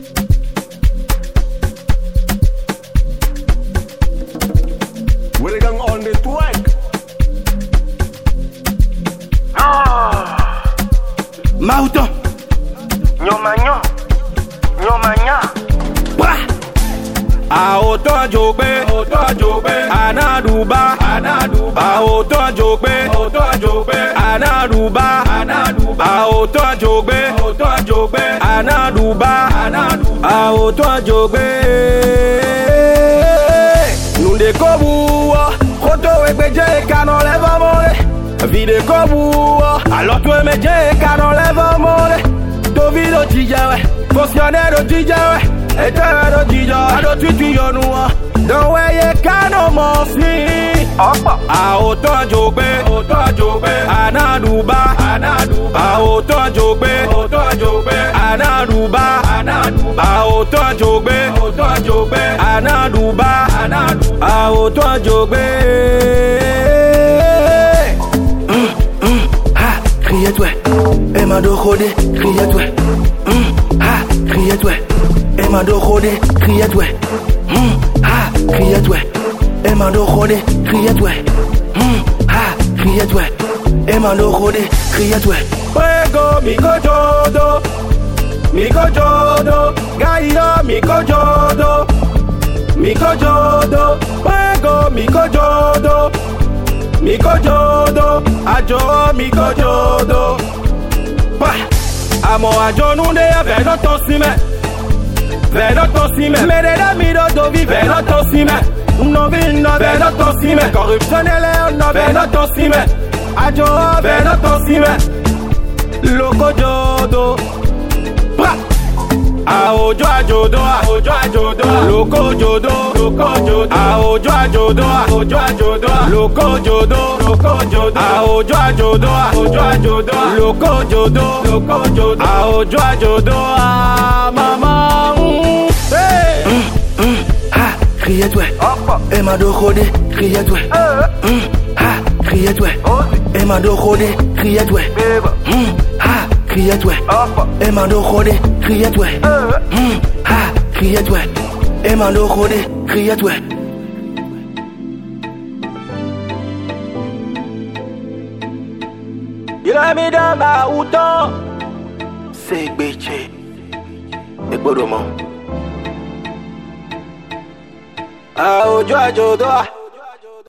Willigan on the track. Mauton. Nyomanyo. Nyomanya. Bra. A autant jogbe. Anaduba. A autant jogbe. Anaduba. A autant jogbe. Anaduba. A autant jogbe. Nous découvrons. Koto ekbeje kanon leva mole. Vide kobu. Alors toi me je kanon leva mole. To vido tijawe. Fonctionnaire de tijawe. Eternal DJ, I don't treat you no. Don't wear your cano mosi. A autant jogbe, anaduba. A autant jogbe, anaduba. A autant jogbe, anaduba. A autant jogbe. Ha, criez toi. Emma do Rodé, criez toi. Ha, criez toi. Emma do Rodé, criez toi. Ha, criez toi. Emma do Rodé, criez toi. Ha, criez toi. Emma do Rodé, criez toi. Prego, Miko Jodo, Gaia, Miko Jodo, Prego, Miko Jodo, Ajo, Miko Jodo. Amo ajo nunde avec notre cime. Vers notre cime. Mereda mido dovi vers notre cime. No vino vers notre cime. Corruptionnel vers notre cime. Ajo vers notre cime. Loco jodo. Bra. Aojo ajodo. Loco jodo. Aojo ajodo. Loco jodo. Aojo ajodo. Loco jodo. Aojo ajodo. Maman. Hey. Ha, criez toi. Emma do Rodé, criez toi. Ha, criez toi. Emma do Rodé, criez toi. Ha, criez toi. Emma do Rodé, criez toi. Ha, criez toi. Emma do Rodé, criez toi. Il a mis dans ma outon. C'est Béché. Et Bodoman. Ah, ojo ajodo.